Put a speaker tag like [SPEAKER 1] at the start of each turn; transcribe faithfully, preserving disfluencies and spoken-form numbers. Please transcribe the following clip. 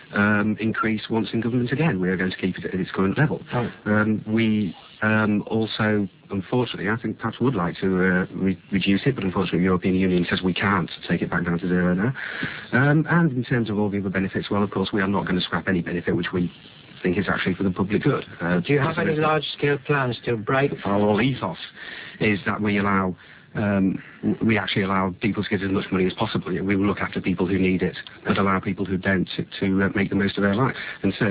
[SPEAKER 1] um, increase once in government again. We are going to keep it at its current level. Oh. Um, we um, also, unfortunately, I think perhaps would like to uh, re reduce it, but unfortunately the European Union says we can't take it back down to zero now. Um, and in terms of all the other benefits, well, of course, we are not going to scrap any benefit which we think is actually for the public good. Uh,
[SPEAKER 2] Do you have any large-scale plans to break?
[SPEAKER 1] Our whole ethos is that we allow, um, we actually allow people to get as much money as possible. We will look after people who need it, but allow people who don't to, to uh, make the most of their life. And so